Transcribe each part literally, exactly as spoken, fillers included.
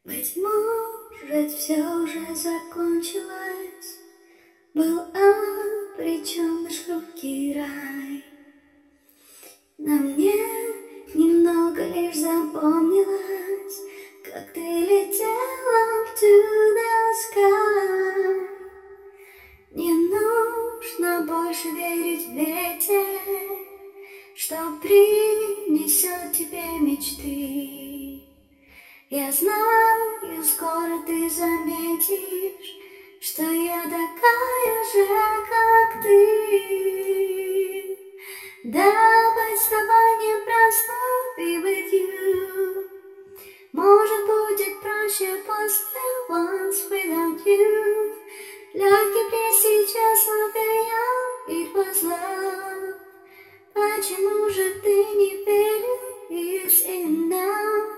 Быть может, все уже закончилось, был обречен наш хрупкий рай. На мне немного лишь запомнилось, как ты летела to the sky. Не нужно больше верить в ветер, что принесет тебе мечты. Я знаю, скоро ты заметишь, что я такая же, как ты. Да, быть с тобой непросто, be with you. Может, будет проще после once without you. Легкий бриз сейчас навеял, it was love. Почему же ты не верил, it's enough?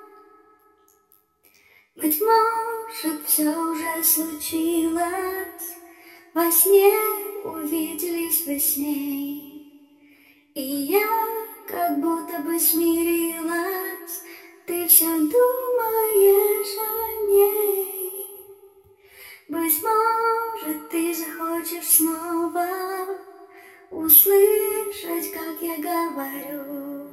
Быть может, все уже случилось, во сне увиделись вы с ней, и я как будто бы смирилась, ты все думаешь о ней. Быть может, ты захочешь снова услышать, как я говорю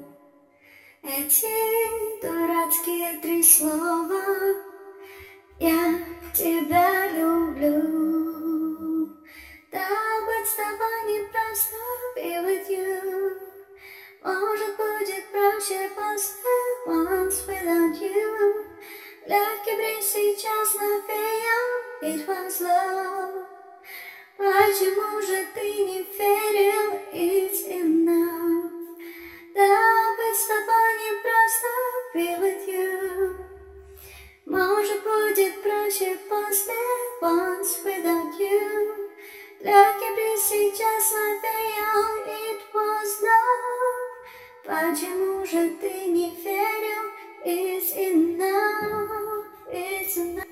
эти дурацкие три слова: я тебя люблю. Да, быть с тобой непросто, be with you. Может, будет проще после once without you. Легкий бриз сейчас навеял, it was love. Почему же ты не верил, it's enough? Да, быть с тобой непросто, be with you. Может, будет проще после once without you. Легкий бриз сейчас навеял, it was love. Почему же ты не верил, it's enough, it's enough.